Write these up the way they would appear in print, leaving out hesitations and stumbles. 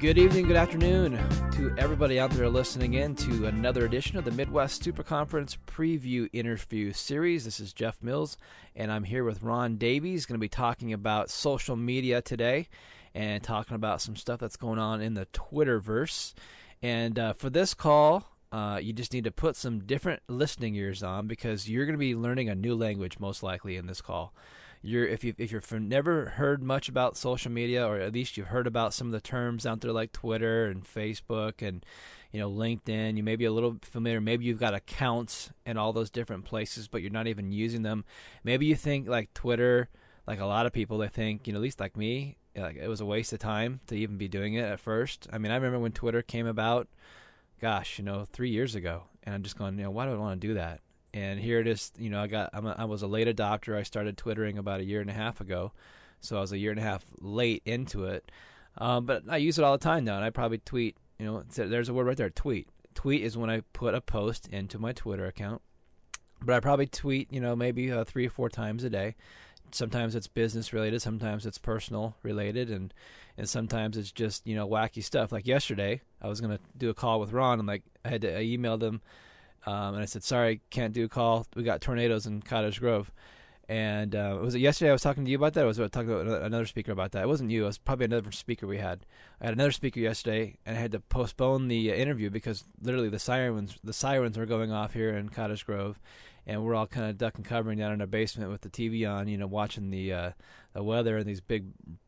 Good evening, good afternoon to everybody out there listening in to another edition of the Midwest Super Conference Preview Interview Series. This is Jeff Mills, and I'm here with Ron Davies. Going to be talking about social media today and talking about some stuff that's going on in the Twitterverse. And for this call, you just need to put some different listening ears on because you're going to be learning a new language most likely in this call. If you've never heard much about social media, or at least you've heard about some of the terms out there like Twitter and Facebook and LinkedIn, you may be a little familiar. Maybe you've got accounts in all those different places, but you're not even using them. Maybe you think like Twitter, like a lot of people, they think, at least like me, like it was a waste of time to even be doing it at first. I mean, I remember when Twitter came about, 3 years ago, and I'm just going, why do I want to do that? And here it is, I was a late adopter. I started Twittering about a year and a half ago, so I was a year and a half late into it. But I use it all the time now, and I probably tweet, there's a word right there, tweet. Tweet is when I put a post into my Twitter account. But I probably tweet, maybe 3 or 4 times a day. Sometimes it's business related, sometimes it's personal related, and sometimes it's just, wacky stuff. Like yesterday, I was going to do a call with Ron, and I emailed him. And I said, sorry, can't do a call. We got tornadoes in Cottage Grove. And was it yesterday I was talking to you about that? Or was I talking to another speaker about that? It wasn't you. It was probably another speaker we had. I had another speaker yesterday, and I had to postpone the interview because literally the sirens were going off here in Cottage Grove. And we're all kind of duck and covering down in our basement with the TV on, watching the weather and these big,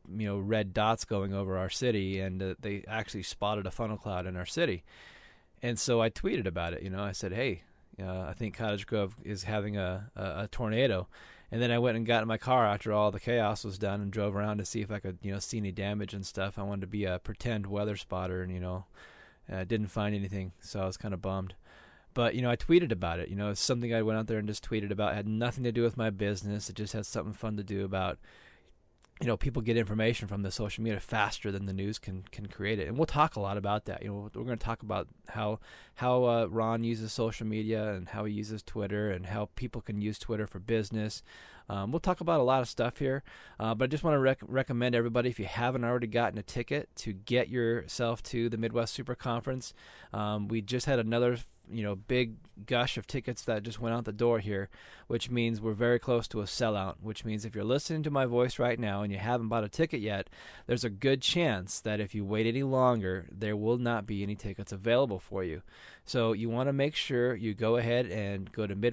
red dots going over our city. And they actually spotted a funnel cloud in our city. And so I tweeted about it. I said, hey, I think Cottage Grove is having a tornado. And then I went and got in my car after all the chaos was done and drove around to see if I could, see any damage and stuff. I wanted to be a pretend weather spotter, and, I didn't find anything. So I was kind of bummed. But, I tweeted about it. It's something I went out there and just tweeted about. It had nothing to do with my business. It just had something fun to do about, people get information from the social media faster than the news can create it. And we'll talk a lot about that. We're going to talk about how Ron uses social media and how he uses Twitter and how people can use Twitter for business. We'll talk about a lot of stuff here. But I just want to recommend everybody, if you haven't already gotten a ticket, to get yourself to the Midwest Super Conference. We just had another big gush of tickets that just went out the door here, which means we're very close to a sellout, which means if you're listening to my voice right now and you haven't bought a ticket yet, there's a good chance that if you wait any longer, there will not be any tickets available for you. So you want to make sure you go ahead and go to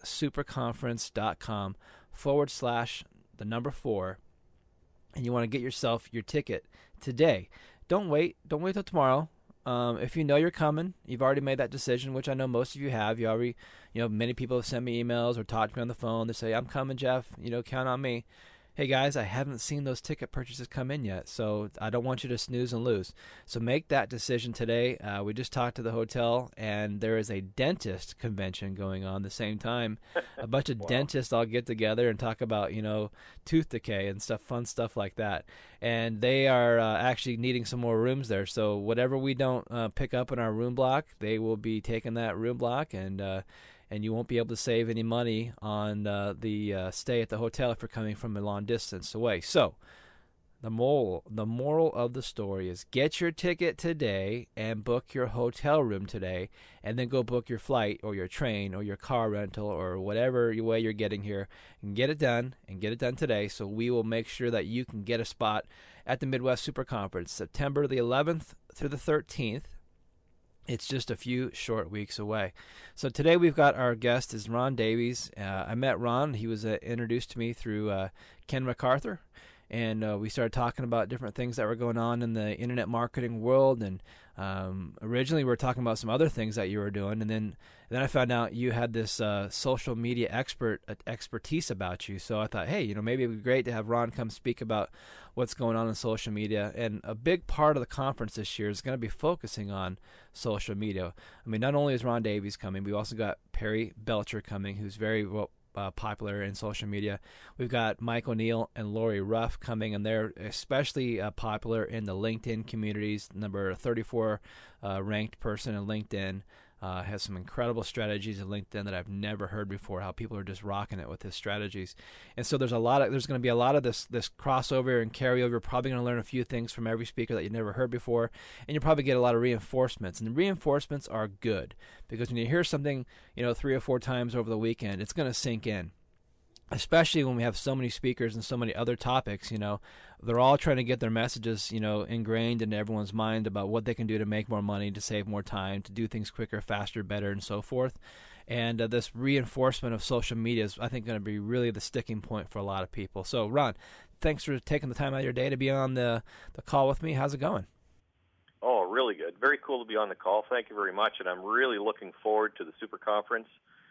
MidwestSuperConference.com/4, and you want to get yourself your ticket today. Don't wait till tomorrow. If you know you're coming, you've already made that decision, which I know most of you have. You already, many people have sent me emails or talked to me on the phone. They say, I'm coming, Jeff, count on me. Hey guys, I haven't seen those ticket purchases come in yet, so I don't want you to snooze and lose. So make that decision today. We just talked to the hotel, and there is a dentist convention going on at the same time. A bunch of dentists all get together and talk about, tooth decay and fun stuff like that. And they are actually needing some more rooms there. So whatever we don't pick up in our room block, they will be taking that room block, and you won't be able to save any money on the stay at the hotel if you're coming from a long distance away. So the moral of the story is get your ticket today and book your hotel room today, and then go book your flight or your train or your car rental or whatever way you're getting here, and get it done today, so we will make sure that you can get a spot at the Midwest Super Conference, September the 11th through the 13th. It's just a few short weeks away. So today we've got our guest is Ron Davies. I met Ron. He was introduced to me through Ken MacArthur. And we started talking about different things that were going on in the internet marketing world. And originally we were talking about some other things that you were doing. And then I found out you had this social media expertise about you. So I thought, hey, maybe it would be great to have Ron come speak about what's going on in social media. And a big part of the conference this year is going to be focusing on social media. I mean, not only is Ron Davies coming, we also got Perry Belcher coming, who's very popular in social media. We've got Mike O'Neill and Lori Ruff coming, and they're especially popular in the LinkedIn communities. Number 34 ranked person in LinkedIn. Has some incredible strategies in LinkedIn that I've never heard before. How people are just rocking it with his strategies, and so there's going to be a lot of this crossover and carryover. You're probably going to learn a few things from every speaker that you've never heard before, and you'll probably get a lot of reinforcements. And the reinforcements are good because when you hear something, 3 or 4 times over the weekend, it's going to sink in. Especially when we have so many speakers and so many other topics, they're all trying to get their messages, ingrained into everyone's mind about what they can do to make more money, to save more time, to do things quicker, faster, better, and so forth. And this reinforcement of social media is, I think, going to be really the sticking point for a lot of people. So, Ron, thanks for taking the time out of your day to be on the call with me. How's it going? Oh, really good. Very cool to be on the call. Thank you very much. And I'm really looking forward to the Super Conference.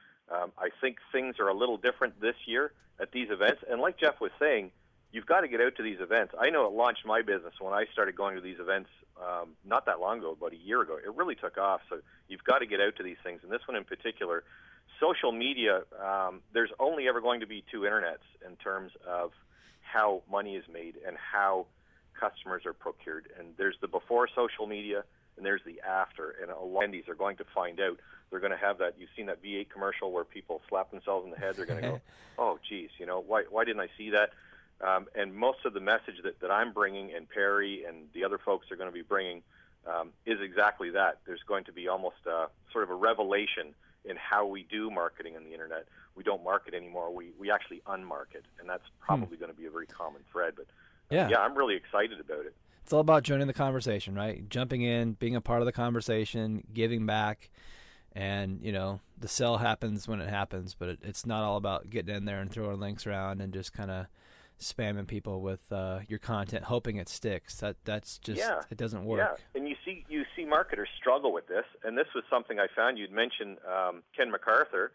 I think things are a little different this year at these events. And like Jeff was saying, you've got to get out to these events. I know it launched my business when I started going to these events not that long ago, about a year ago. It really took off. So you've got to get out to these things. And this one in particular, social media, there's only ever going to be 2 internets in terms of how money is made and how customers are procured. And there's the before social media, and there's the after. And a lot of attendees are going to find out. They're going to have that. You've seen that V8 commercial where people slap themselves in the head. They're going to go, oh, geez, why didn't I see that? And most of the message that I'm bringing, and Perry and the other folks are going to be bringing, is exactly that. There's going to be almost sort of a revelation in how we do marketing on the internet. We don't market anymore. We actually unmarket, and that's probably going to be a very common thread. But yeah, I'm really excited about it. It's all about joining the conversation, right? Jumping in, being a part of the conversation, giving back. And, the sell happens when it happens, but it's not all about getting in there and throwing links around and just kind of spamming people with your content, hoping it sticks. That's just, it doesn't work. Yeah, and you see marketers struggle with this, and this was something I found. You'd mentioned Ken MacArthur.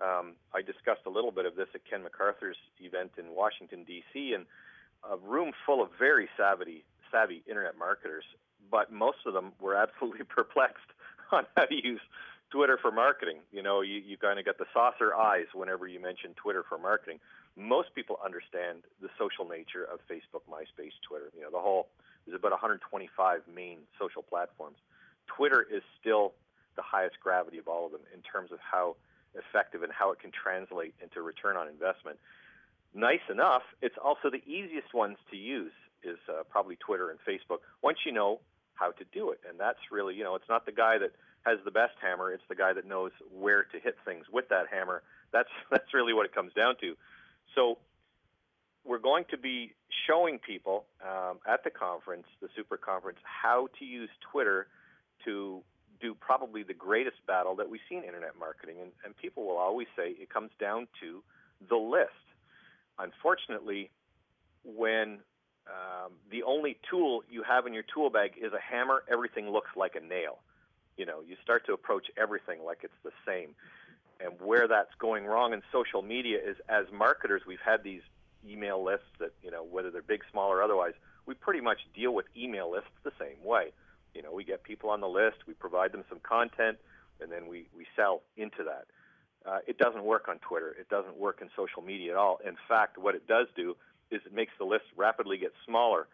I discussed a little bit of this at Ken MacArthur's event in Washington, D.C., and a room full of very savvy internet marketers, but most of them were absolutely perplexed on how to use Twitter for marketing. You kind of get the saucer eyes whenever you mention Twitter for marketing. Most people understand the social nature of Facebook, MySpace, Twitter. There's about 125 main social platforms. Twitter is still the highest gravity of all of them in terms of how effective and how it can translate into return on investment. Nice enough, it's also the easiest ones to use is probably Twitter and Facebook once you know how to do it. And that's really, it's not the guy that has the best hammer. It's the guy that knows where to hit things with that hammer. That's really what it comes down to. So we're going to be showing people at the conference, the Super Conference, how to use Twitter to do probably the greatest battle that we see in internet marketing. And people will always say it comes down to the list. Unfortunately, when the only tool you have in your tool bag is a hammer, everything looks like a nail. You start to approach everything like it's the same. And where that's going wrong in social media is, as marketers, we've had these email lists that, whether they're big, small, or otherwise, we pretty much deal with email lists the same way. We get people on the list, we provide them some content, and then we sell into that. It doesn't work on Twitter. It doesn't work in social media at all. In fact, what it does do is it makes the list rapidly get smaller.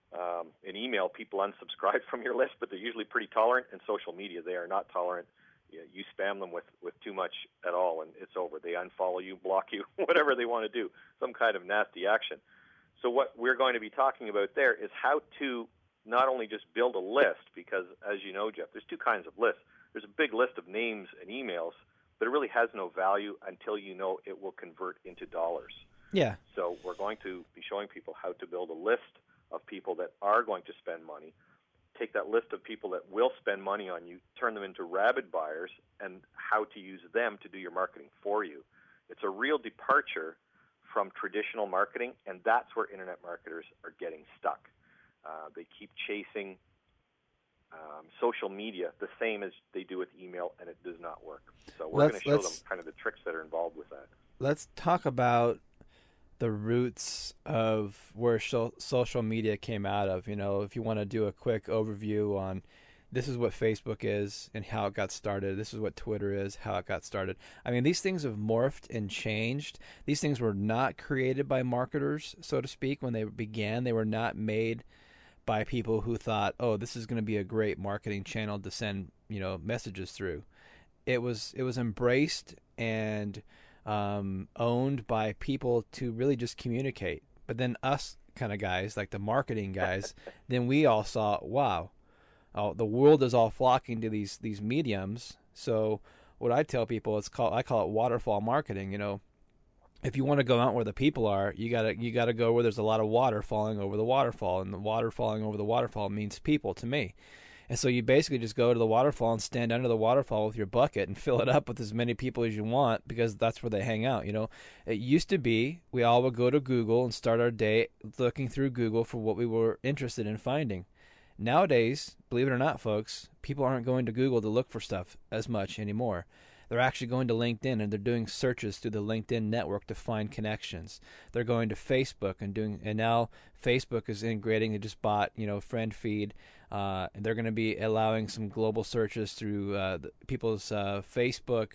In email, people unsubscribe from your list, but they're usually pretty tolerant. In social media, they are not tolerant. You spam them with too much at all, and it's over. They unfollow you, block you, whatever they want to do, some kind of nasty action. So what we're going to be talking about there is how to not only just build a list, because as you know, Jeff, there's 2 kinds of lists. There's a big list of names and emails, but it really has no value until you know it will convert into dollars. Yeah. So we're going to be showing people how to build a list of people that are going to spend money, take that list of people that will spend money on you, turn them into rabid buyers, and how to use them to do your marketing for you. It's a real departure from traditional marketing, and that's where internet marketers are getting stuck. They keep chasing social media the same as they do with email, and it does not work. So we're going to show them kind of the tricks that are involved with that. Let's talk about the roots of where social media came out of. If you want to do a quick overview on this is what Facebook is and how it got started. This is what Twitter is, how it got started. I mean, these things have morphed and changed. These things were not created by marketers, so to speak, when they began. They were not made by people who thought, oh, this is going to be a great marketing channel to send, messages through. it was embraced and owned by people to really just communicate. But then us kind of guys, like the marketing guys, then we all saw, wow, the world is all flocking to these mediums. So what I tell people, I call it waterfall marketing. You know, if you want to go out where the people are, you gotta go where there's a lot of water falling over the waterfall, and the water falling over the waterfall means people to me. And so you basically just go to the waterfall and stand under the waterfall with your bucket and fill it up with as many people as you want, because that's where they hang out. You know, it used to be we all would go to Google and start our day looking through Google for what we were interested in finding. Nowadays, believe it or not, folks, people aren't going to Google to look for stuff as much anymore. They're actually going to LinkedIn, and they're doing searches through the LinkedIn network to find connections. They're going to Facebook and now Facebook is integrating. They just bought, friend feed. They're going to be allowing some global searches through people's Facebook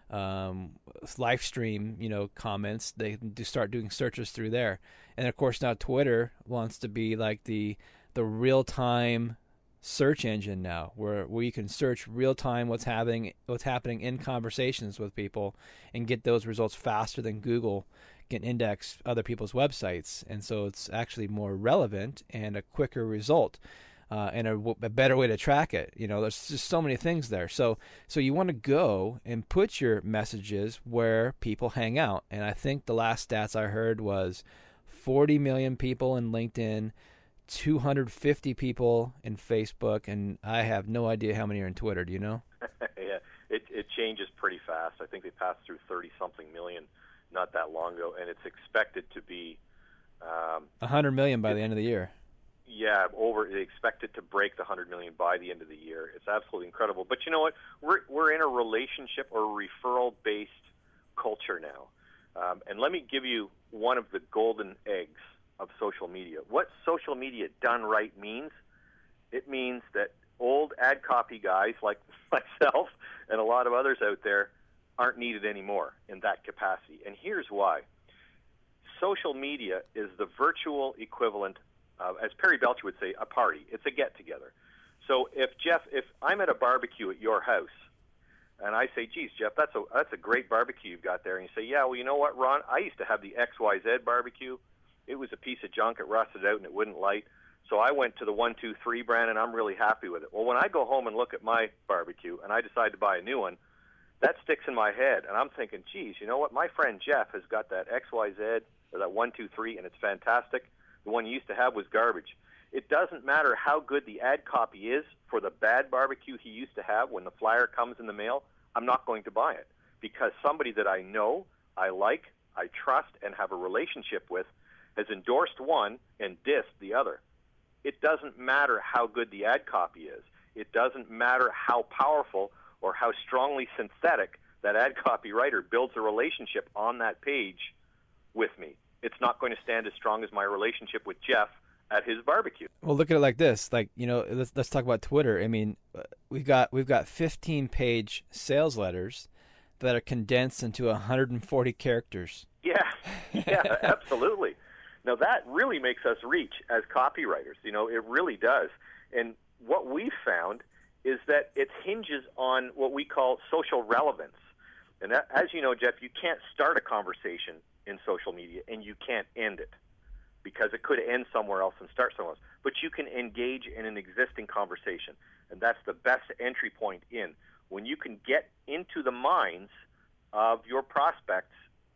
live stream, comments. They do start doing searches through there. And of course now Twitter wants to be like the real-time search engine now, where you can search real time what's happening in conversations with people and get those results faster than Google can index other people's websites. And so it's actually more relevant and a quicker result, and a better way to track it. There's just so many things there. So you want to go and put your messages where people hang out. And I think the last stats I heard was 40 million people in LinkedIn, 250 people in Facebook, and I have no idea how many are in Twitter. Do you know? Yeah, it changes pretty fast. I think they passed through 30-something million not that long ago, and it's expected to be 100 million by the end of the year. Yeah, they expect it to break the 100 million by the end of the year. It's absolutely incredible. But you know what? We're in a relationship or referral-based culture now. And let me give you one of the golden eggs of social media. What social media done right means, it means that old ad copy guys like myself and a lot of others out there aren't needed anymore in that capacity. And here's why. Social media is the virtual equivalent of, as Perry Belcher would say, a party. It's a get-together. So if I'm at a barbecue at your house, and I say, geez, Jeff, that's a great barbecue you've got there, and you say, yeah, well, you know what, Ron, I used to have the XYZ barbecue. It was a piece of junk. It rusted out and it wouldn't light. So I went to the 123 brand, and I'm really happy with it. Well, when I go home and look at my barbecue and I decide to buy a new one, that sticks in my head. And I'm thinking, geez, you know what? My friend Jeff has got that XYZ or that 123, and it's fantastic. The one you used to have was garbage. It doesn't matter how good the ad copy is for the bad barbecue he used to have. When the flyer comes in the mail, I'm not going to buy it, because somebody that I know, I like, I trust, and have a relationship with has endorsed one and dissed the other. It doesn't matter how good the ad copy is. It doesn't matter how powerful or how strongly synthetic that ad copy writer builds a relationship on that page with me. It's not going to stand as strong as my relationship with Jeff at his barbecue. Well, look at it like this. Let's talk about Twitter. I mean, we've got 15-page sales letters that are condensed into 140 characters. Yeah, absolutely. Now, that really makes us reach as copywriters. It really does. And what we've found is that it hinges on what we call social relevance. And that, as you know, Jeff, you can't start a conversation in social media, and you can't end it, because it could end somewhere else and start somewhere else. But you can engage in an existing conversation, and that's the best entry point in. When you can get into the minds of your prospects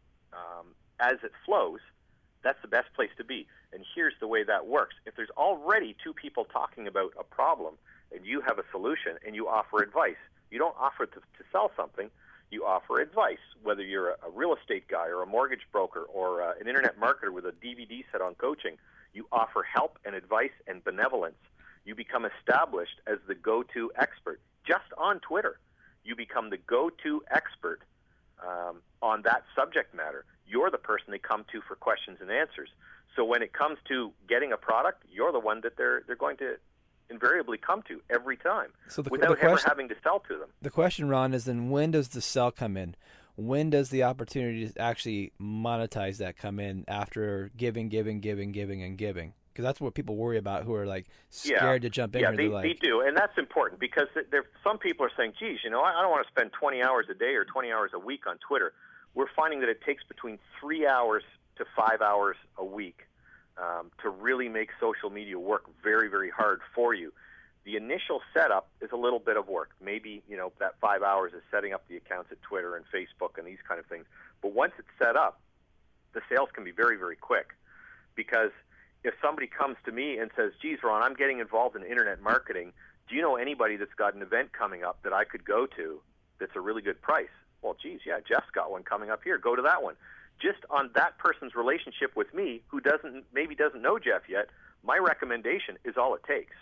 as it flows, that's the best place to be. And here's the way that works. If there's already two people talking about a problem and you have a solution and you offer advice, you don't offer to sell something, you offer advice. Whether you're a real estate guy or a mortgage broker or an internet marketer with a DVD set on coaching, you offer help and advice and benevolence. You become established as the go-to expert. Just on Twitter, you become the go-to expert on that subject matter. You're the person they come to for questions and answers. So when it comes to getting a product, you're the one that they're going to invariably come to every time, without ever having to sell to them. The question, Ron, is then when does the sell come in? When does the opportunity to actually monetize that come in after giving, and giving? Because that's what people worry about, who are like scared to jump in. Yeah, they do, and that's important because some people are saying, geez, I don't want to spend 20 hours a day or 20 hours a week on Twitter. We're finding that it takes between 3 hours to 5 hours a week to really make social media work very, very hard for you. The initial setup is a little bit of work. Maybe, that 5 hours is setting up the accounts at Twitter and Facebook and these kind of things. But once it's set up, the sales can be very, very quick. Because if somebody comes to me and says, geez, Ron, I'm getting involved in internet marketing. Do you know anybody that's got an event coming up that I could go to that's a really good price? Well, geez, yeah, Jeff's got one coming up here. Go to that one. Just on that person's relationship with me, who maybe doesn't know Jeff yet, my recommendation is all it takes.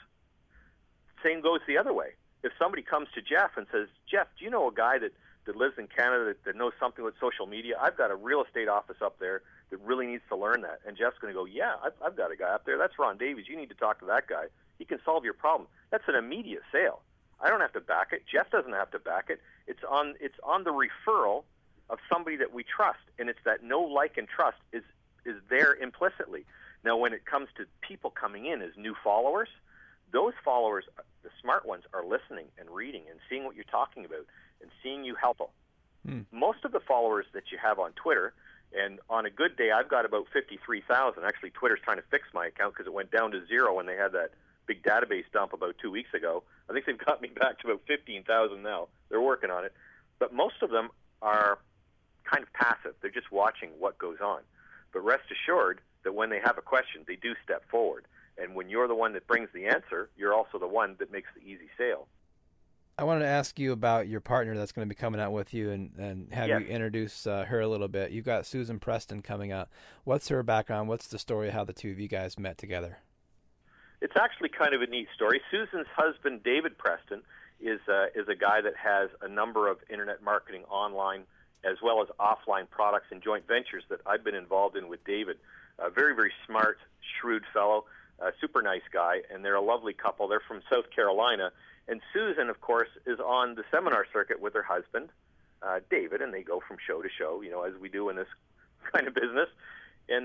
Same goes the other way. If somebody comes to Jeff and says, Jeff, do you know a guy that lives in Canada that knows something with social media? I've got a real estate office up there that really needs to learn that. And Jeff's going to go, yeah, I've got a guy up there. That's Ron Davies. You need to talk to that guy. He can solve your problem. That's an immediate sale. I don't have to back it. Jeff doesn't have to back it. It's on the referral of somebody that we trust, and it's that know, like, and trust is there implicitly. Now, when it comes to people coming in as new followers, those followers, the smart ones, are listening and reading and seeing what you're talking about and seeing you help them. Most of the followers that you have on Twitter, and on a good day, I've got about 53,000. Actually, Twitter's trying to fix my account because it went down to 0 when they had that big database dump about 2 weeks ago. I think they've got me back to about 15,000 now. They're working on it. But most of them are kind of passive. They're just watching what goes on. But rest assured that when they have a question, they do step forward. And when you're the one that brings the answer, you're also the one that makes the easy sale. I wanted to ask you about your partner that's going to be coming out with you and have you introduce her a little bit. You've got Susan Preston coming out. What's her background? What's the story of how the two of you guys met together? It's actually kind of a neat story. Susan's husband, David Preston, is a guy that has a number of internet marketing online as well as offline products and joint ventures that I've been involved in with David. A very, very smart, shrewd fellow, a super nice guy, and they're a lovely couple. They're from South Carolina. And Susan, of course, is on the seminar circuit with her husband, David, and they go from show to show, as we do in this kind of business. And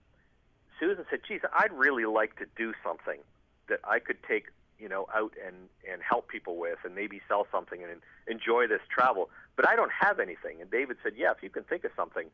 Susan said, geez, I'd really like to do something that I could take, out and help people with and maybe sell something and enjoy this travel. But I don't have anything. And David said, yeah, if you can think of something,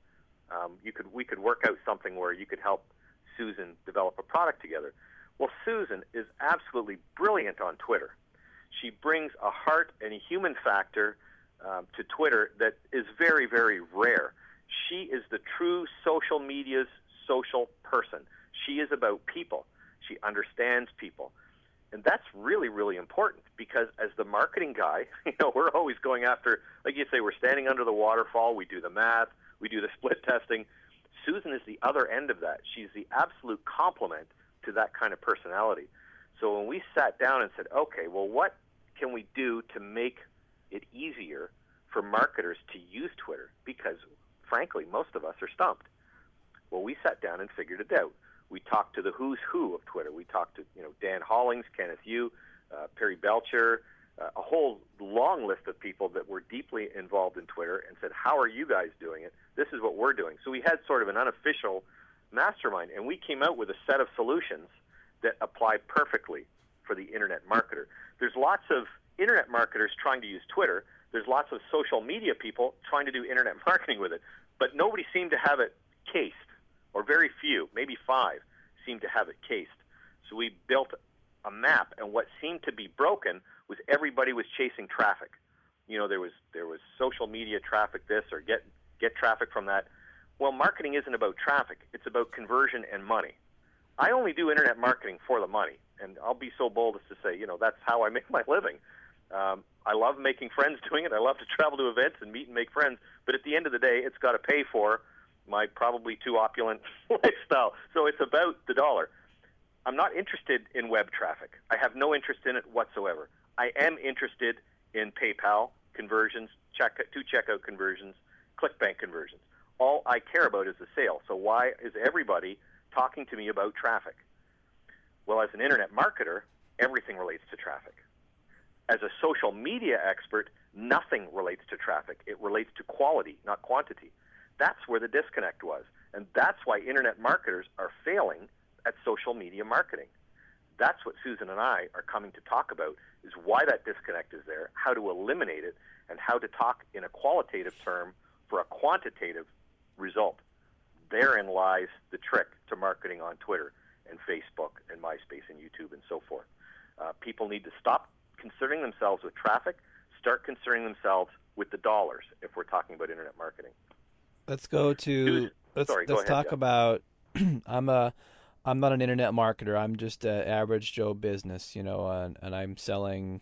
we could work out something where you could help Susan develop a product together. Well, Susan is absolutely brilliant on Twitter. She brings a heart and a human factor to Twitter that is very, very rare. She is the true social media's social person. She is about people. She understands people. And that's really, really important because as the marketing guy, we're always going after, like you say, we're standing under the waterfall. We do the math. We do the split testing. Susan is the other end of that. She's the absolute complement to that kind of personality. So when we sat down and said, okay, well, what can we do to make it easier for marketers to use Twitter? Because, frankly, most of us are stumped. Well, we sat down and figured it out. We talked to the who's who of Twitter. We talked to Dan Hollings, Kenneth Yu, Perry Belcher, a whole long list of people that were deeply involved in Twitter and said, how are you guys doing it? This is what we're doing. So we had sort of an unofficial mastermind, and we came out with a set of solutions that apply perfectly for the internet marketer. There's lots of internet marketers trying to use Twitter. There's lots of social media people trying to do internet marketing with it, but nobody seemed to have it cased, or very few, maybe 5, seemed to have it cased. So we built a map, and what seemed to be broken was everybody was chasing traffic. There was social media traffic this or get traffic from that. Well, marketing isn't about traffic. It's about conversion and money. I only do internet marketing for the money, and I'll be so bold as to say, that's how I make my living. I love making friends doing it. I love to travel to events and meet and make friends, but at the end of the day, it's got to pay for my probably too opulent lifestyle. So it's about the dollar. I'm not interested in web traffic. I have no interest in it whatsoever. I am interested in PayPal conversions, checkout conversions, ClickBank conversions. All I care about is the sale. So why is everybody talking to me about traffic? Well, as an internet marketer, everything relates to traffic. As a social media expert, nothing relates to traffic. It relates to quality, not quantity. That's where the disconnect was. And that's why internet marketers are failing at social media marketing. That's what Susan and I are coming to talk about, is why that disconnect is there, how to eliminate it, and how to talk in a qualitative term for a quantitative result. Therein lies the trick to marketing on Twitter and Facebook and MySpace and YouTube and so forth. People need to stop concerning themselves with traffic, start concerning themselves with the dollars if we're talking about internet marketing. Let's go to let's talk Jeff. about I'm not an internet marketer. I'm just an average Joe business, and I'm selling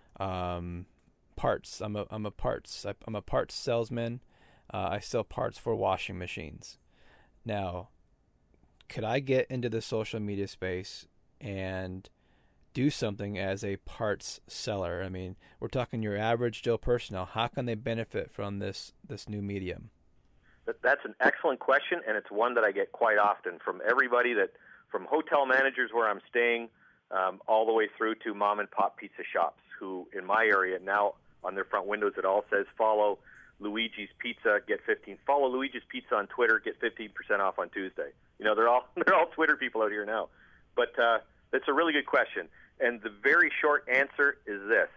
parts. I'm a parts salesman. I sell parts for washing machines. Now, could I get into the social media space and do something as a parts seller? I mean, we're talking your average Joe person now. How can they benefit from this new medium? That's an excellent question, and it's one that I get quite often from everybody, from hotel managers where I'm staying all the way through to mom and pop pizza shops who in my area now on their front windows it all says follow Luigi's Pizza, follow Luigi's Pizza on Twitter, get 15% off on Tuesday. They're all Twitter people out here now. But that's a really good question. And the very short answer is this.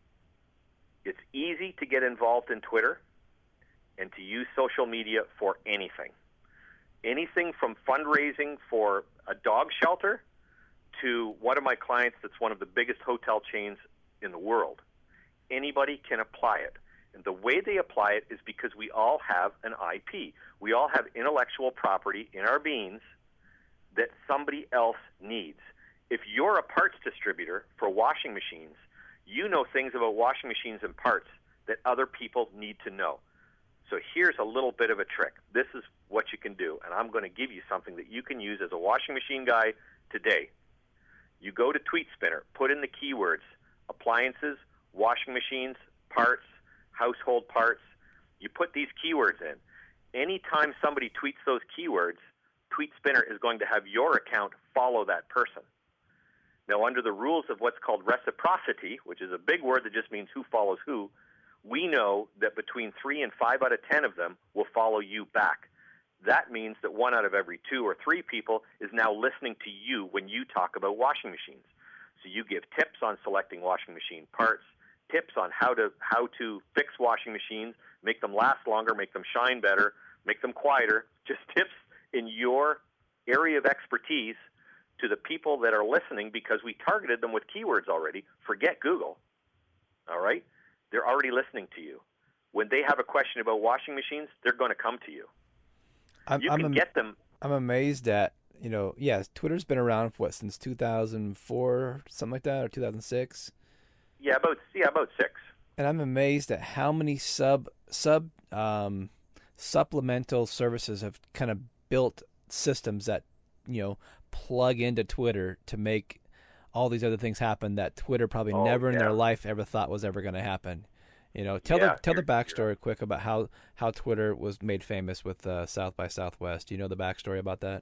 It's easy to get involved in Twitter and to use social media for anything. Anything from fundraising for a dog shelter to one of my clients that's one of the biggest hotel chains in the world. Anybody can apply it. And the way they apply it is because we all have an IP. We all have intellectual property in our beings that somebody else needs. If you're a parts distributor for washing machines, you know things about washing machines and parts that other people need to know. So here's a little bit of a trick. This is what you can do, and I'm going to give you something that you can use as a washing machine guy today. You go to TweetSpinner, put in the keywords, appliances, washing machines, parts, household parts. You put these keywords in. Anytime somebody tweets those keywords, TweetSpinner is going to have your account follow that person. Now, under the rules of what's called reciprocity, which is a big word that just means who follows who, we know that between 3 and 5 out of 10 of them will follow you back. That means that 1 out of every 2 or 3 people is now listening to you when you talk about washing machines. So you give tips on selecting washing machine parts, tips on how to fix washing machines, make them last longer, make them shine better, make them quieter, just tips in your area of expertise to the people that are listening because we targeted them with keywords already. Forget Google, all right? They're already listening to you. When they have a question about washing machines, they're going to come to you. You can get them. I'm amazed at, Twitter's been around for since 2004, something like that, or 2006? Yeah, about 6. And I'm amazed at how many supplemental services have kind of built systems that, plug into Twitter to make all these other things happen that Twitter probably never in their life ever thought was ever going to happen. Tell the backstory quick about how Twitter was made famous with South by Southwest. Do you know the backstory about that?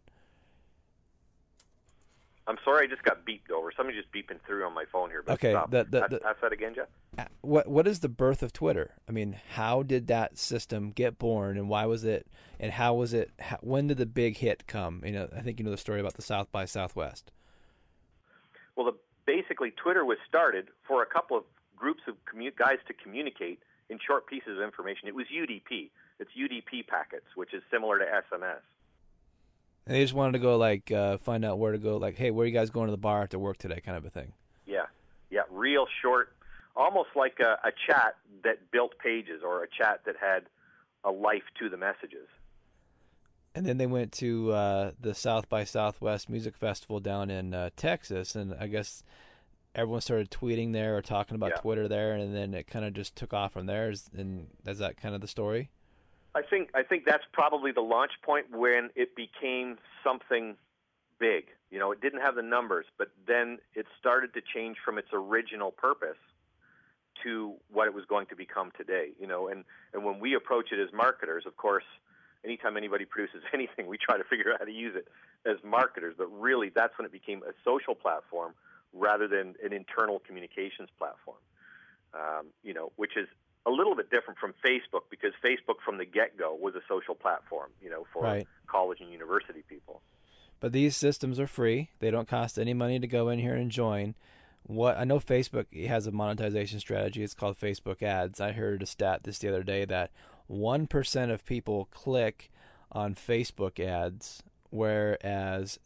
I'm sorry, I just got beeped over. Somebody just beeping through on my phone here. But okay, ask that again, Jeff. What is the birth of Twitter? I mean, how did that system get born, and why was it? And how was it? When did the big hit come? I think you know the story about the South by Southwest. Well, basically, Twitter was started for a couple of groups of guys to communicate in short pieces of information. It was UDP. It's UDP packets, which is similar to SMS. And they just wanted to go find out where to go, hey, where are you guys going to the bar after work today, kind of a thing. Yeah, real short, almost like a chat that built pages or a chat that had a life to the messages. And then they went to the South by Southwest Music Festival down in Texas, and I guess everyone started tweeting there or talking about Twitter there, and then it kind of just took off from there. And is that kind of the story? I think that's probably the launch point when it became something big. It didn't have the numbers, but then it started to change from its original purpose to what it was going to become today. And when we approach it as marketers, of course, anytime anybody produces anything, we try to figure out how to use it as marketers. But really, that's when it became a social platform rather than an internal communications platform, which is a little bit different from Facebook because Facebook from the get-go was a social platform, for college and university people. But these systems are free. They don't cost any money to go in here and join. What I know, Facebook has a monetization strategy. It's called Facebook Ads. I heard a stat this the other day that 1% of people click on Facebook ads, whereas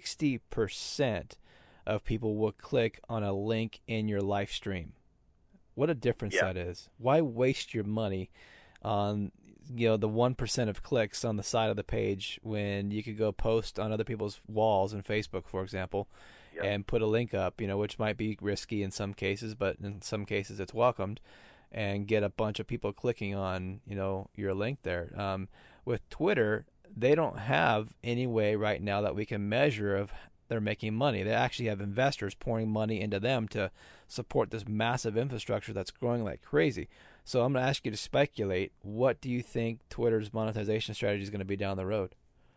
60% of people will click on a link in your live stream. What a difference that is. Why waste your money on the 1% of clicks on the side of the page when you could go post on other people's walls in Facebook, for example, and put a link up, which might be risky in some cases, but in some cases it's welcomed, and get a bunch of people clicking on, your link there. With Twitter, they don't have any way right now that we can measure of they're making money. They actually have investors pouring money into them to support this massive infrastructure that's growing like crazy. So I'm going to ask you to speculate. What do you think Twitter's monetization strategy is going to be down the road?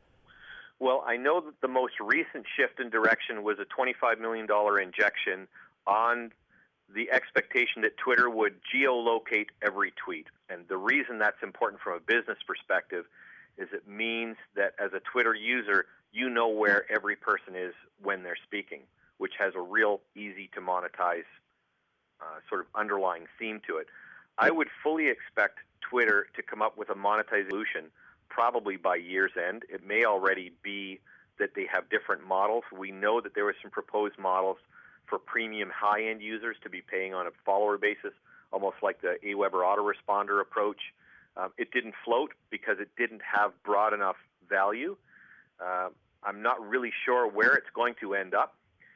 Well, I know that the most recent shift in direction was a $25 million injection on the expectation that Twitter would geolocate every tweet. And the reason that's important from a business perspective is it means that as a Twitter user, you know where every person is when they're speaking, which has a real easy to monetize sort of underlying theme to it. I would fully expect Twitter to come up with a monetization solution probably by year's end. It may already be that they have different models. We know that there were some proposed models for premium high-end users to be paying on a follower basis, almost like the Aweber autoresponder approach. It didn't float because it didn't have broad enough value. I'm not really sure where it's going to end up,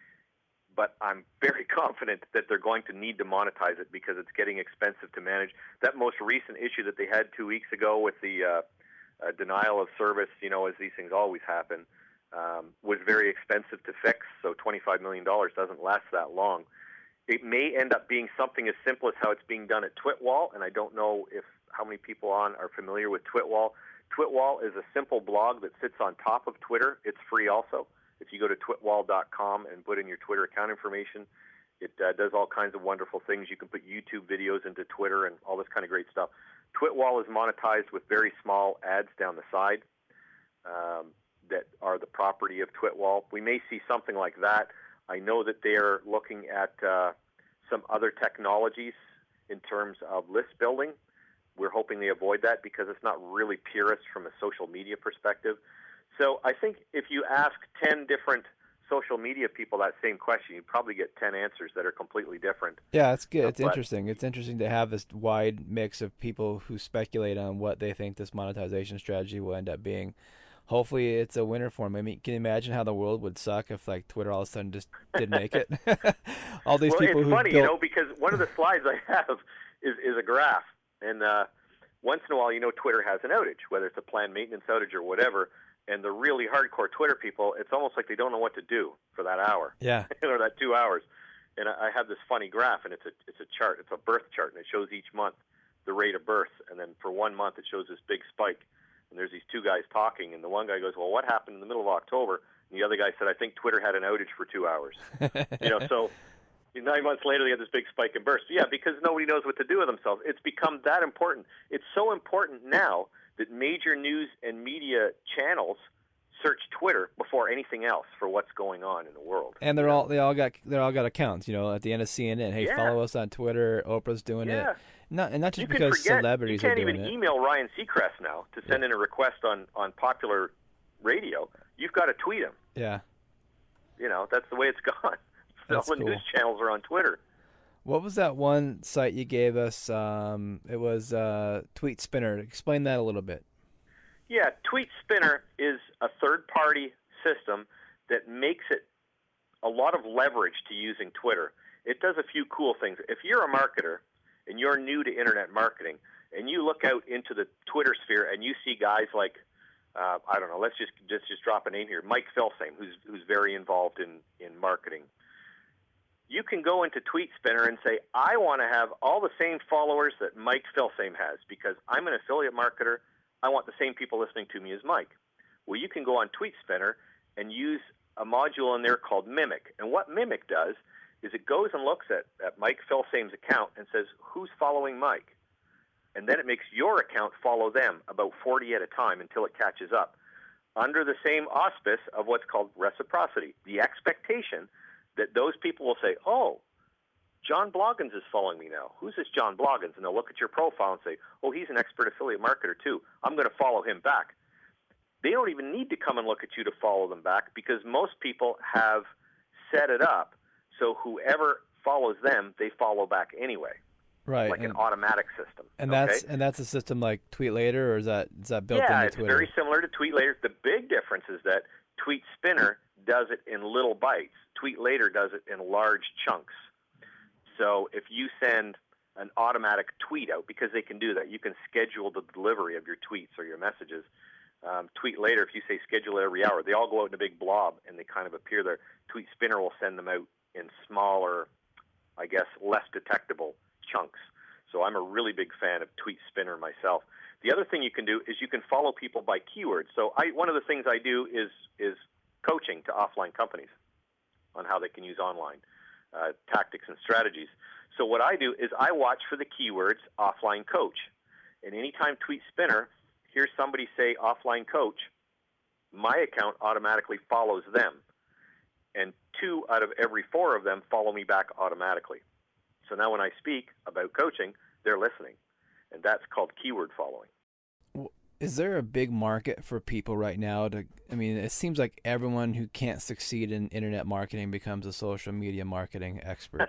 but I'm very confident that they're going to need to monetize it because it's getting expensive to manage. That most recent issue that they had 2 weeks ago with the denial of service, as these things always happen, was very expensive to fix, so $25 million doesn't last that long. It may end up being something as simple as how it's being done at Twitwall, and I don't know how many people are familiar with Twitwall. Twitwall is a simple blog that sits on top of Twitter. It's free also. If you go to twitwall.com and put in your Twitter account information, it does all kinds of wonderful things. You can put YouTube videos into Twitter and all this kind of great stuff. Twitwall is monetized with very small ads down the side that are the property of Twitwall. We may see something like that. I know that they are looking at some other technologies in terms of list building. We're hoping they avoid that because it's not really purist from a social media perspective. So I think if you ask 10 different social media people that same question, you'd probably get 10 answers that are completely different. Yeah, it's good. It's interesting. It's interesting to have this wide mix of people who speculate on what they think this monetization strategy will end up being. Hopefully it's a winner for them. I mean, can you imagine how the world would suck if Twitter all of a sudden just didn't make it? All these people who it's funny, because one of the slides I have is a graph. And once in a while, Twitter has an outage, whether it's a planned maintenance outage or whatever. And the really hardcore Twitter people, it's almost like they don't know what to do for that hour. Yeah. Or that 2 hours. And I have this funny graph, and it's a chart. It's a birth chart, and it shows each month the rate of birth. And then for 1 month, it shows this big spike. And there's these two guys talking, and the one guy goes, well, what happened in the middle of October? And the other guy said, I think Twitter had an outage for 2 hours. So 9 months later, they had this big spike in bursts. Yeah, because nobody knows what to do with themselves. It's become that important. It's so important now that major news and media channels search Twitter before anything else for what's going on in the world. And they all got accounts. At the end of CNN, hey, follow us on Twitter. Oprah's doing it. Not just because celebrities are doing it. You can't even email Ryan Seacrest now to send in a request on popular radio. You've got to tweet him. Yeah. That's the way it's gone. All the news channels are on Twitter. What was that one site you gave us? It was Tweet Spinner. Explain that a little bit. Yeah, Tweet Spinner is a third-party system that makes it a lot of leverage to using Twitter. It does a few cool things. If you're a marketer and you're new to internet marketing and you look out into the Twitter sphere and you see guys like, I don't know, let's just drop a name here, Mike Filsame, who's very involved in marketing. You can go into Tweet Spinner and say, I want to have all the same followers that Mike Filsame has because I'm an affiliate marketer. I want the same people listening to me as Mike. Well, you can go on Tweet Spinner and use a module in there called Mimic. And what Mimic does is it goes and looks at Mike Filsame's account and says, who's following Mike? And then it makes your account follow them, about 40 at a time until it catches up. under the same auspice of what's called reciprocity, the expectation that those people will say, oh, John Bloggins is following me now. Who's this John Bloggins? And they'll look at your profile and say, oh, he's an expert affiliate marketer too. I'm going to follow him back. They don't even need to come and look at you to follow them back because most people have set it up so whoever follows them, they follow back anyway. Right. Like an automatic system. And that's a system like Tweet Later, or is that built into Twitter? Yeah, it's very similar to Tweet Later. The big difference is that Tweet Spinner does it in little bites. Tweet Later does it in large chunks. So if you send an automatic tweet out, because they can do that, you can schedule the delivery of your tweets or your messages. Tweet Later, if you say schedule it every hour, they all go out in a big blob and they kind of appear there. Tweet Spinner will send them out in smaller, I guess, less detectable chunks. So I'm a really big fan of Tweet Spinner myself. The other thing you can do is you can follow people by keywords. So one of the things I do is coaching to offline companies on how they can use online tactics and strategies. So what I do is I watch for the keywords offline coach. And anytime Tweet Spinner hears somebody say offline coach, my account automatically follows them. And 2 out of every 4 of them follow me back automatically. So now when I speak about coaching, they're listening. And that's called keyword following. Is there a big market for people right now it seems like everyone who can't succeed in internet marketing becomes a social media marketing expert.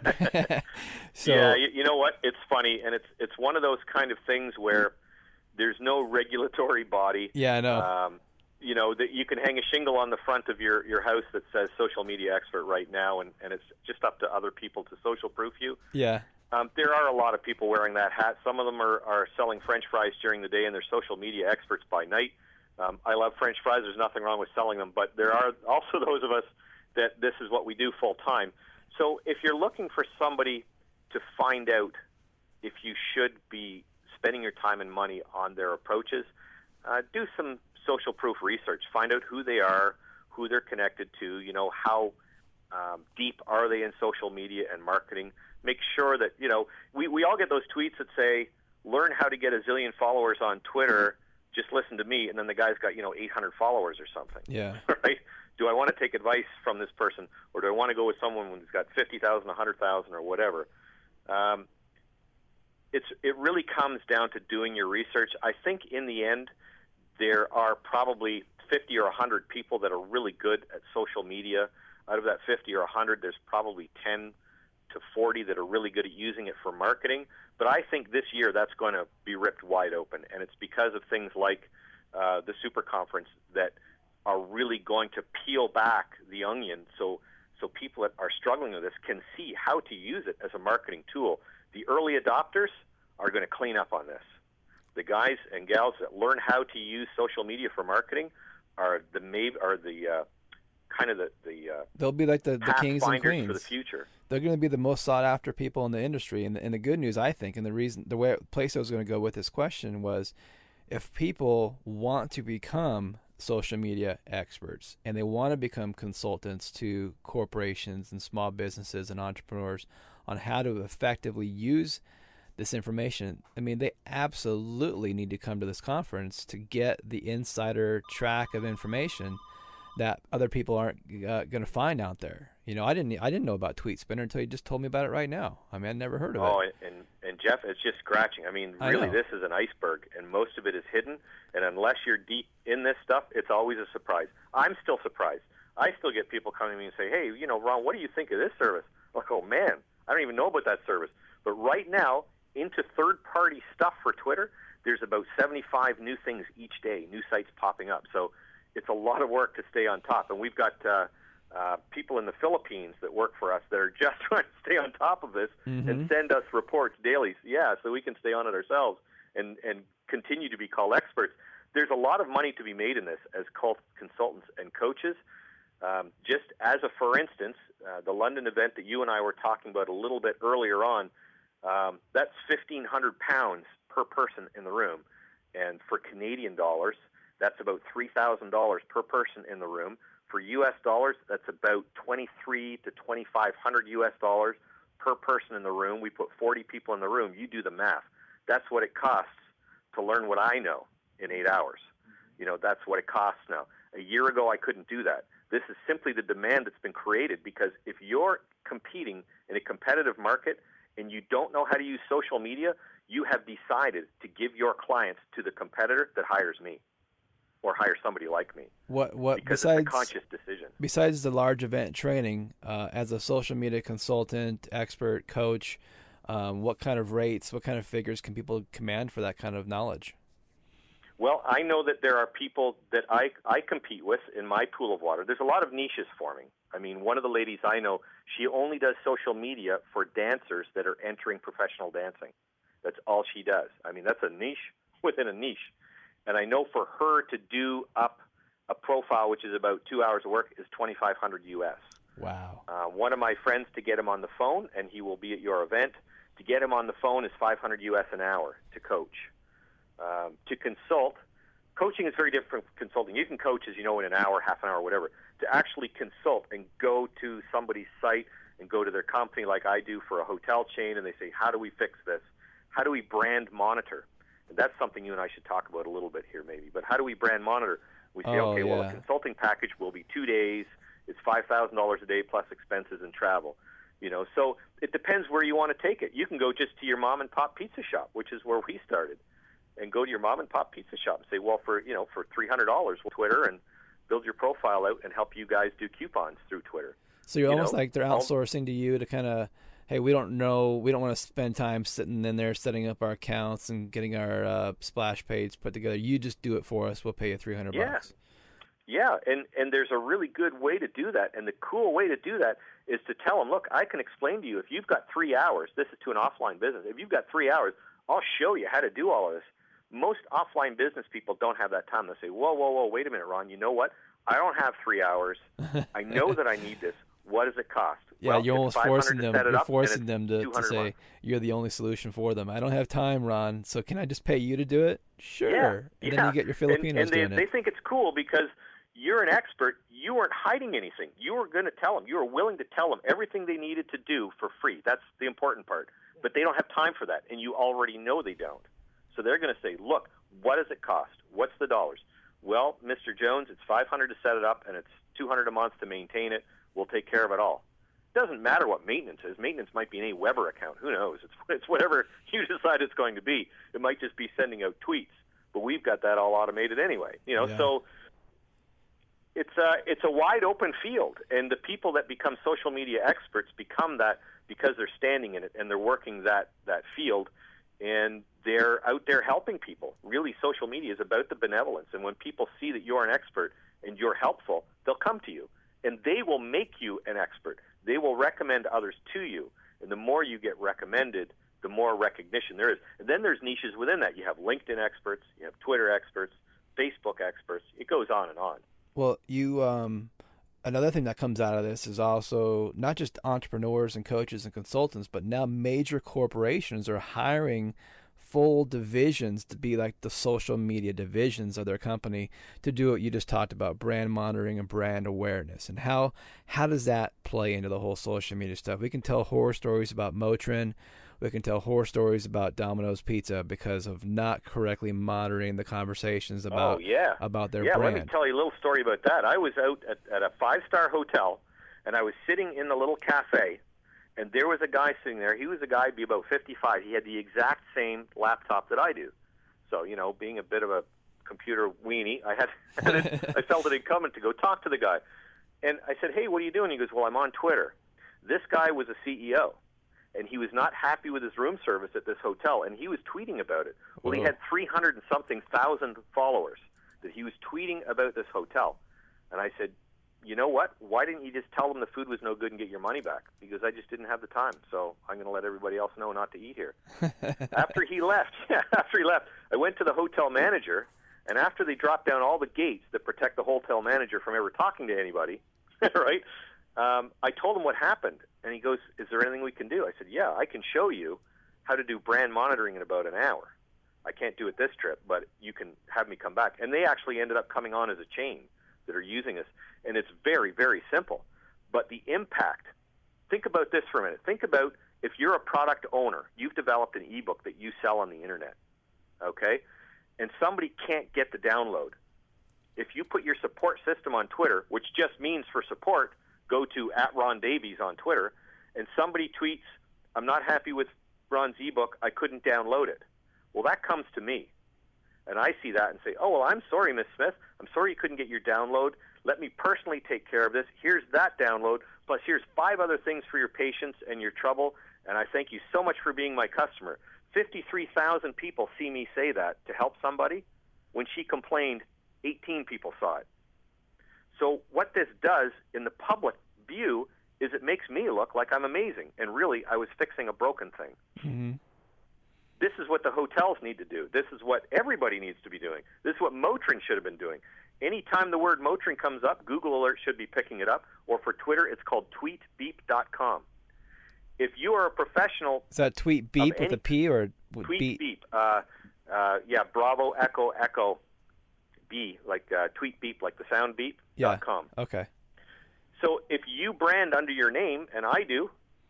So, yeah, you know what? It's funny, and it's one of those kind of things where there's no regulatory body. Yeah, I know. That you can hang a shingle on the front of your house that says social media expert right now, and it's just up to other people to social proof you. Yeah. There are a lot of people wearing that hat. Some of them are selling French fries during the day, and they're social media experts by night. I love French fries. There's nothing wrong with selling them, but there are also those of us that this is what we do full time. So if you're looking for somebody to find out if you should be spending your time and money on their approaches, do some social proof research. Find out who they are, who they're connected to, how deep are they in social media and marketing. Make sure that, we all get those tweets that say, learn how to get a zillion followers on Twitter, just listen to me, and then the guy's got, 800 followers or something. Yeah. Right? Do I want to take advice from this person, or do I want to go with someone who's got 50,000, 100,000, or whatever? It really comes down to doing your research. I think in the end, there are probably 50 or 100 people that are really good at social media. Out of that 50 or 100, there's probably 10 to 40 that are really good at using it for marketing. But I think this year that's going to be ripped wide open, and it's because of things like the Super Conference that are really going to peel back the onion so people that are struggling with this can see how to use it as a marketing tool. The early adopters are going to clean up on this. The guys and gals that learn how to use social media for marketing are they'll be like the kings and queens for the future. They're going to be the most sought after people in the industry. And the good news, I think, and the place I was going to go with this question was, if people want to become social media experts and they want to become consultants to corporations and small businesses and entrepreneurs on how to effectively use this information, they absolutely need to come to this conference to get the insider track of information that other people aren't going to find out there. I didn't know about Tweet Spinner until you just told me about it right now. I'd never heard of it. Oh, and Jeff, it's just scratching. Really, this is an iceberg, and most of it is hidden. And unless you're deep in this stuff, it's always a surprise. I'm still surprised. I still get people coming to me and say, hey, Ron, what do you think of this service? I'm like, oh, man, I don't even know about that service. But right now, into third-party stuff for Twitter, there's about 75 new things each day, new sites popping up. So it's a lot of work to stay on top. And we've got people in the Philippines that work for us that are just trying to stay on top of this and send us reports daily, so we can stay on it ourselves and continue to be called experts. There's a lot of money to be made in this as consultants and coaches. Just as for instance, the London event that you and I were talking about a little bit earlier on, that's £1,500 per person in the room. And for Canadian dollars, that's about $3,000 per person in the room. For U.S. dollars, that's about $2,300 to $2,500 U.S. dollars per person in the room. We put 40 people in the room. You do the math. That's what it costs to learn what I know in 8 hours. That's what it costs now. A year ago, I couldn't do that. This is simply the demand that's been created, because if you're competing in a competitive market and you don't know how to use social media, you have decided to give your clients to the competitor that hires me or hire somebody like me. What because besides, it's a conscious decision. Besides the large event training, as a social media consultant, expert, coach, what kind of rates, what kind of figures can people command for that kind of knowledge? Well, I know that there are people that I compete with in my pool of water. There's a lot of niches forming. I mean, one of the ladies I know, she only does social media for dancers that are entering professional dancing. That's all she does. I mean, that's a niche within a niche. And I know for her to do up a profile, which is about 2 hours of work, is $2,500 US. Wow. One of my friends, to get him on the phone, and he will be at your event, to get him on the phone is $500 US an hour to coach. To consult, coaching is very different from consulting. You can coach, as you know, in an hour, half an hour, whatever. To actually consult and go to somebody's site and go to their company like I do for a hotel chain, and they say, how do we fix this? How do we brand monitor? And that's something you and I should talk about a little bit here maybe. But how do we brand monitor? We say, well, a consulting package will be 2 days. It's $5,000 a day plus expenses and travel. So it depends where you want to take it. You can go just to your mom and pop pizza shop, which is where we started, and go to your mom and pop pizza shop and say, well, for $300, we'll Twitter and build your profile out and help you guys do coupons through Twitter. So you're almost like they're outsourcing to you to kind of, hey, we don't want to spend time sitting in there setting up our accounts and getting our splash page put together. You just do it for us. We'll pay you $300. Yeah, and there's a really good way to do that. And the cool way to do that is to tell them, look, I can explain to you, if you've got 3 hours, this is to an offline business, if you've got 3 hours, I'll show you how to do all of this. Most offline business people don't have that time. They say, whoa, wait a minute, Ron, you know what? I don't have 3 hours. I know that I need this. What does it cost? Yeah, well, you're almost forcing them. You're forcing them to say you're the only solution for them. I don't have time, Ron, so can I just pay you to do it? Sure. And then you get your Filipinos doing it. They think it's cool because you're an expert. You weren't hiding anything. You were going to tell them. You were willing to tell them everything they needed to do for free. That's the important part. But they don't have time for that, and you already know they don't. So they're going to say, look, what does it cost? What's the dollars? Well, Mr. Jones, it's $500 to set it up, and it's $200 a month to maintain it. We'll take care of it all. It doesn't matter what maintenance is. Maintenance might be an Aweber account. Who knows? It's whatever you decide it's going to be. It might just be sending out tweets, but we've got that all automated anyway. So it's a wide open field, and the people that become social media experts become that because they're standing in it and they're working that field. And they're out there helping people. Really, social media is about the benevolence. And when people see that you're an expert and you're helpful, they'll come to you. And they will make you an expert. They will recommend others to you. And the more you get recommended, the more recognition there is. And then there's niches within that. You have LinkedIn experts, you have Twitter experts, Facebook experts. It goes on and on. Well, another thing that comes out of this is also not just entrepreneurs and coaches and consultants, but now major corporations are hiring full divisions to be like the social media divisions of their company to do what you just talked about, brand monitoring and brand awareness. And how does that play into the whole social media stuff? We can tell horror stories about Motrin. We can tell horror stories about Domino's Pizza because of not correctly monitoring the conversations about their brand. Let me tell you a little story about that. I was out at a 5-star hotel, and I was sitting in the little cafe, and there was a guy sitting there. He was a guy, be about 55. He had the exact same laptop that I do. So, being a bit of a computer weenie, I felt it incumbent to go talk to the guy. And I said, hey, what are you doing? He goes, well, I'm on Twitter. This guy was a CEO. And he was not happy with his room service at this hotel, and he was tweeting about it. Well, he had 300 and something thousand followers that he was tweeting about this hotel. And I said, you know what? Why didn't you just tell them the food was no good and get your money back? Because I just didn't have the time, so I'm going to let everybody else know not to eat here. After he left, I went to the hotel manager, and after they dropped down all the gates that protect the hotel manager from ever talking to anybody, right? I told him what happened, and he goes, is there anything we can do? I said, yeah, I can show you how to do brand monitoring in about an hour. I can't do it this trip, but you can have me come back. And they actually ended up coming on as a chain that are using us, and it's very, very simple. But the impact, think about this for a minute. Think about if you're a product owner, you've developed an ebook that you sell on the internet, okay? And somebody can't get the download. if you put your support system on Twitter, which just means for support, go to @RonDavies on Twitter, and somebody tweets, I'm not happy with Ron's ebook, I couldn't download it. Well, that comes to me. And I see that and say, oh, well, I'm sorry, Ms. Smith. I'm sorry you couldn't get your download. Let me personally take care of this. Here's that download, plus here's 5 other things for your patience and your trouble, and I thank you so much for being my customer. 53,000 people see me say that to help somebody. When she complained, 18 people saw it. So what this does in the public view is it makes me look like I'm amazing, and really I was fixing a broken thing. Mm-hmm. This is what the hotels need to do. This is what everybody needs to be doing. This is what Motrin should have been doing. Anytime the word Motrin comes up, Google Alert should be picking it up, or for Twitter, it's called tweetbeep.com. If you are a professional... Is that tweet beep with a P or tweet beep? Bravo, Echo, Echo, B, like tweet beep, like the sound beep, .com. Okay. So if you brand under your name, and I do,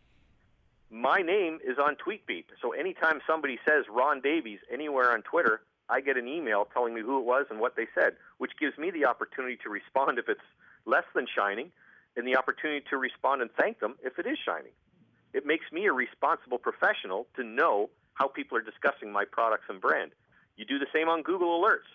my name is on TweetBeep. So anytime somebody says Ron Davies anywhere on Twitter, I get an email telling me who it was and what they said, which gives me the opportunity to respond if it's less than shining, and the opportunity to respond and thank them if it is shining. It makes me a responsible professional to know how people are discussing my products and brand. You do the same on Google Alerts,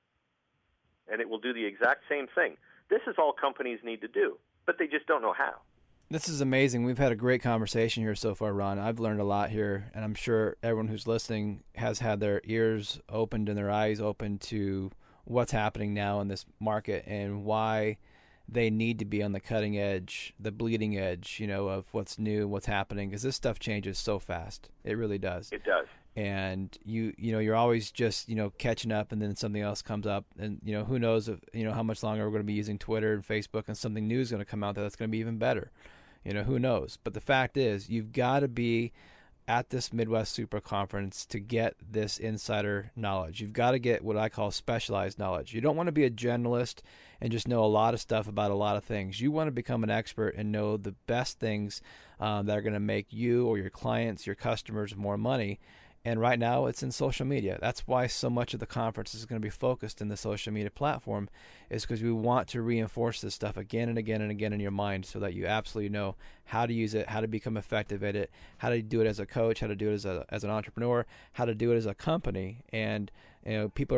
and it will do the exact same thing. This is all companies need to do, but they just don't know how. This is amazing. We've had a great conversation here so far, Ron. I've learned a lot here, and I'm sure everyone who's listening has had their ears opened and their eyes open to what's happening now in this market and why they need to be on the cutting edge, the bleeding edge, of what's new, what's happening, because this stuff changes so fast. It really does. It does. And you're always just catching up, and then something else comes up, and who knows if how much longer we're going to be using Twitter and Facebook, and something new is going to come out that's going to be even better. Who knows? But the fact is, you've got to be at this Midwest Super Conference to get this insider knowledge. You've got to get what I call specialized knowledge. You don't want to be a generalist and just know a lot of stuff about a lot of things. You want to become an expert and know the best things that are going to make you or your clients, your customers more money. And right now, it's in social media. That's why so much of the conference is going to be focused in the social media platform, is because we want to reinforce this stuff again and again and again in your mind so that you absolutely know how to use it, how to become effective at it, how to do it as a coach, how to do it as an entrepreneur, how to do it as a company. And people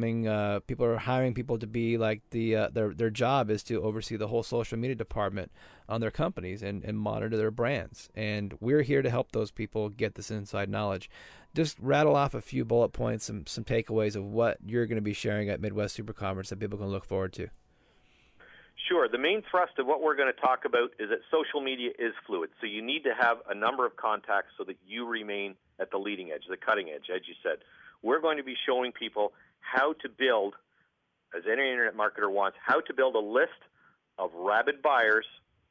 are hiring people to be like their job is to oversee the whole social media department on their companies and monitor their brands. And we're here to help those people get this inside knowledge. Just rattle off a few bullet points, some takeaways of what you're going to be sharing at Midwest Super Conference that people can look forward to. Sure. The main thrust of what we're going to talk about is that social media is fluid. So you need to have a number of contacts so that you remain at the leading edge, the cutting edge, as you said. We're going to be showing people how to build, as any internet marketer wants, how to build a list of rabid buyers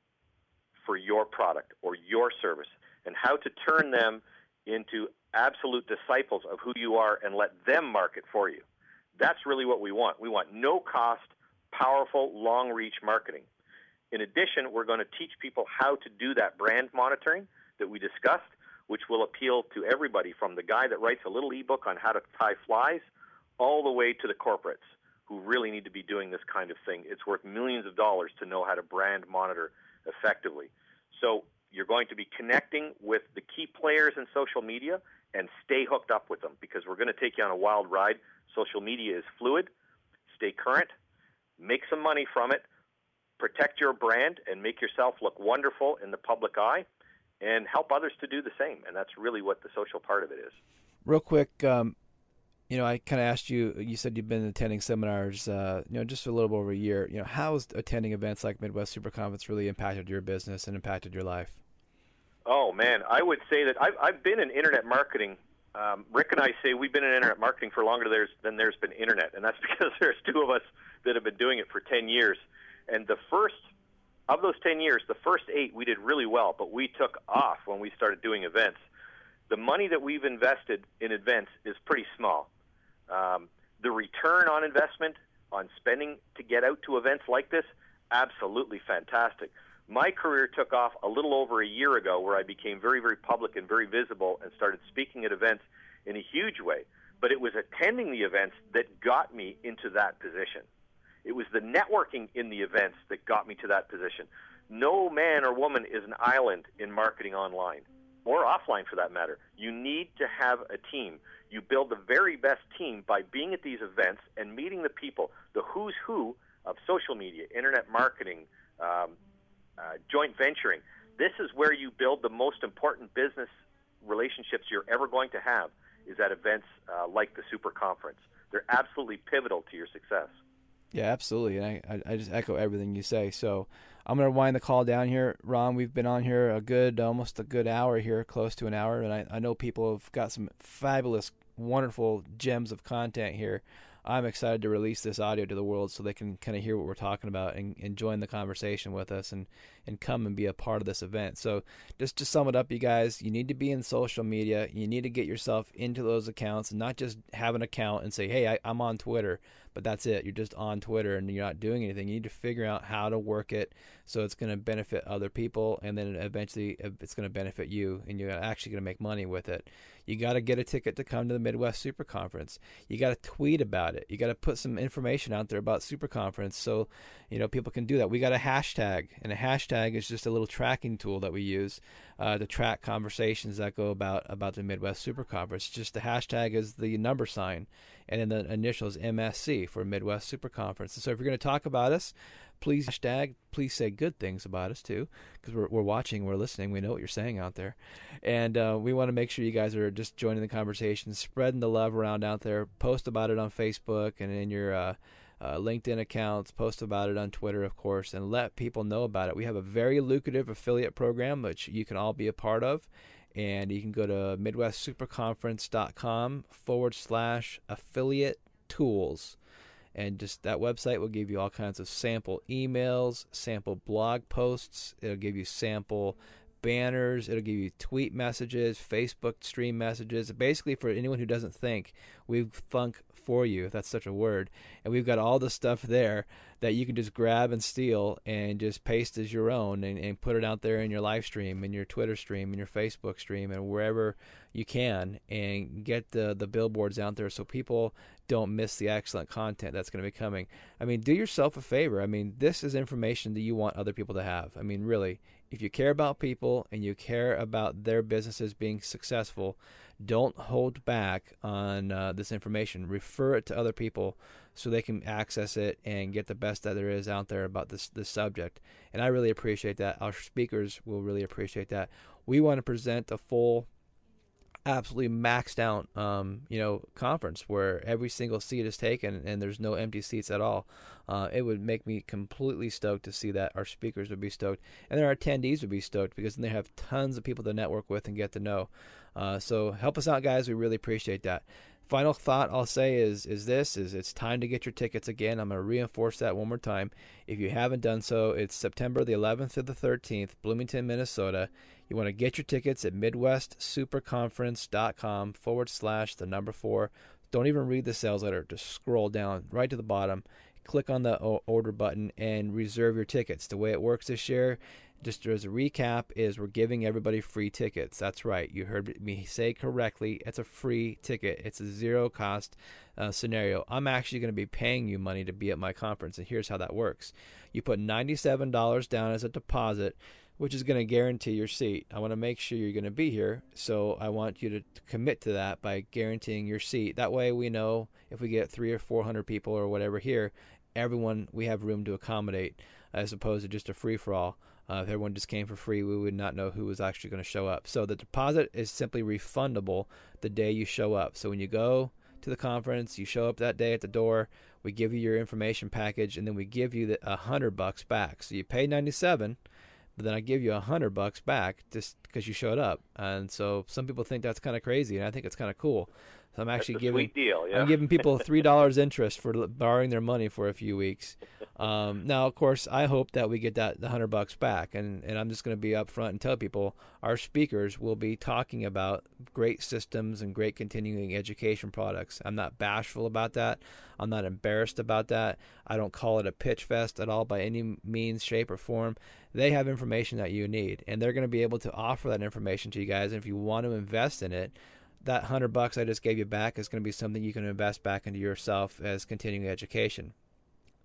for your product or your service, and how to turn them into absolute disciples of who you are and let them market for you. That's really what we want. We want no-cost, powerful, long-reach marketing. In addition, we're going to teach people how to do that brand monitoring that we discussed, which will appeal to everybody from the guy that writes a little ebook on how to tie flies all the way to the corporates who really need to be doing this kind of thing. It's worth millions of dollars to know how to brand monitor effectively. So you're going to be connecting with the key players in social media and stay hooked up with them, because we're going to take you on a wild ride. Social media is fluid. Stay current. Make some money from it. Protect your brand and make yourself look wonderful in the public eye, and help others to do the same. And that's really what the social part of it is. Real quick, I kind of asked you, you said you've been attending seminars, just a little over a year. How has attending events like Midwest Super Conference really impacted your business and impacted your life? Oh, man, I would say that I've been in internet marketing. Rick and I say we've been in internet marketing for longer than there's been internet, and that's because there's 2 of us that have been doing it for 10 years. And of those 10 years, the first 8 we did really well, but we took off when we started doing events. The money that we've invested in events is pretty small. The return on investment on spending to get out to events like this, absolutely fantastic. My career took off a little over a year ago, where I became very, very public and very visible and started speaking at events in a huge way. But it was attending the events that got me into that position. It was the networking in the events that got me to that position. No man or woman is an island in marketing online, or offline for that matter. You need to have a team. You build the very best team by being at these events and meeting the people, the who's who of social media, internet marketing, joint venturing. This is where you build the most important business relationships you're ever going to have, is at events like the Super Conference. They're absolutely pivotal to your success. Yeah, absolutely. And I just echo everything you say. So I'm going to wind the call down here. Ron, we've been on here almost a good hour here, close to an hour. And I know people have got some fabulous, wonderful gems of content here. I'm excited to release this audio to the world so they can kind of hear what we're talking about and join the conversation with us and come and be a part of this event. So just to sum it up, you guys, you need to be in social media. You need to get yourself into those accounts and not just have an account and say, hey, I'm on Twitter, but that's it. You're just on Twitter and you're not doing anything. You need to figure out how to work it so it's going to benefit other people, and then eventually it's going to benefit you, and you're actually going to make money with it. You got to get a ticket to come to the Midwest Super Conference. You got to tweet about it. You got to put some information out there about Super Conference so people can do that. We got a hashtag, and a hashtag is just a little tracking tool that we use to track conversations that go about the Midwest Super Conference. Just the hashtag is the number sign, and then the initials MSC for Midwest Super Conference. And so if you're going to talk about us, please say good things about us too, because we're watching, we're listening, we know what you're saying out there, and we want to make sure you guys are just joining the conversation, spreading the love around out there. Post about it on Facebook and in your LinkedIn accounts. Post about it on Twitter, of course, and let people know about it. We have a very lucrative affiliate program which you can all be a part of, and you can go to MidwestSuperConference.com/affiliate tools. And just that website will give you all kinds of sample emails, sample blog posts. It'll give you sample banners. It'll give you tweet messages, Facebook stream messages. Basically, for anyone who doesn't think, we've thunk for you, if that's such a word. And we've got all the stuff there that you can just grab and steal and just paste as your own and put it out there in your live stream, in your Twitter stream, in your Facebook stream, and wherever you can, and get the billboards out there so people don't miss the excellent content that's going to be coming. I mean, do yourself a favor. I mean, this is information that you want other people to have. I mean, really, if you care about people and you care about their businesses being successful, don't hold back on this information. Refer it to other people so they can access it and get the best that there is out there about this subject. And I really appreciate that. Our speakers will really appreciate that. We want to present a full, absolutely maxed out conference where every single seat is taken and there's no empty seats at all. It would make me completely stoked to see that. Our speakers would be stoked, and our attendees would be stoked, because then they have tons of people to network with and get to know. So help us out, guys. We really appreciate that. Final thought I'll say is it's time to get your tickets again. I'm going to reinforce that one more time. If you haven't done so, it's September the 11th to the 13th, Bloomington, Minnesota. You want to get your tickets at MidwestSuperConference.com/4. Don't even read the sales letter. Just scroll down right to the bottom, click on the order button, and reserve your tickets. The way it works this year, just as a recap, is we're giving everybody free tickets. That's right. You heard me say correctly. It's a free ticket. It's a zero-cost scenario. I'm actually going to be paying you money to be at my conference, and here's how that works. You put $97 down as a deposit, which is going to guarantee your seat. I want to make sure you're going to be here, so I want you to commit to that by guaranteeing your seat. That way we know if we get 300 or 400 people or whatever here, everyone, we have room to accommodate, as opposed to just a free-for-all. If everyone just came for free, we would not know who was actually going to show up. So the deposit is simply refundable the day you show up. So when you go to the conference, you show up that day at the door, we give you your information package, and then we give you $100 back. So you pay $97, but then I give you $100 back just because you showed up. And so some people think that's kind of crazy, and I think it's kind of cool. So I'm actually sweet deal, yeah. I'm giving people $3 interest for borrowing their money for a few weeks. Now, of course, I hope that we get the $100 back, and I'm just going to be upfront and tell people our speakers will be talking about great systems and great continuing education products. I'm not bashful about that. I'm not embarrassed about that. I don't call it a pitch fest at all by any means, shape, or form. They have information that you need, and they're going to be able to offer that information to you guys. And if you want to invest in it, that $100 I just gave you back is going to be something you can invest back into yourself as continuing education.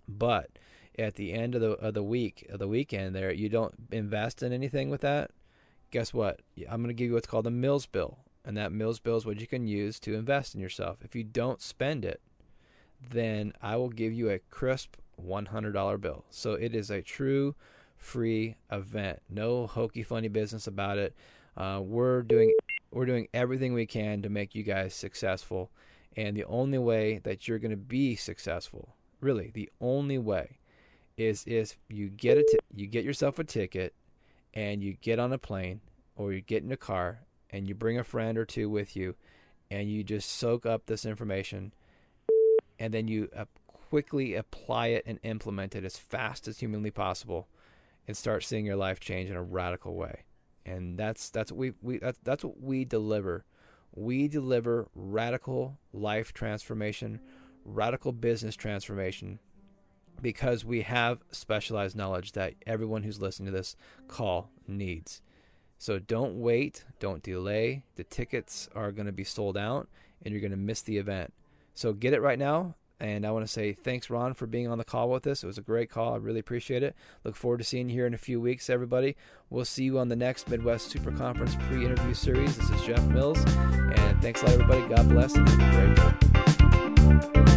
But at the end of the weekend there, you don't invest in anything with that, guess what? I'm going to give you what's called a Mills bill. And that Mills bill is what you can use to invest in yourself. If you don't spend it, then I will give you a crisp $100 bill. So it is a true free event. No hokey funny business about it. We're doing everything we can to make you guys successful. And the only way that you're going to be successful, really, the only way is if you get yourself a ticket and you get on a plane or you get in a car and you bring a friend or two with you and you just soak up this information and then you quickly apply it and implement it as fast as humanly possible and start seeing your life change in a radical way. And that's what we deliver. We deliver radical life transformation, radical business transformation, because we have specialized knowledge that everyone who's listening to this call needs. So don't wait, don't delay. The tickets are going to be sold out and you're going to miss the event. So get it right now. And I want to say thanks, Ron, for being on the call with us. It was a great call. I really appreciate it. Look forward to seeing you here in a few weeks, everybody. We'll see you on the next Midwest Super Conference pre-interview series. This is Jeff Mills. And thanks a lot, everybody. God bless and have a great day.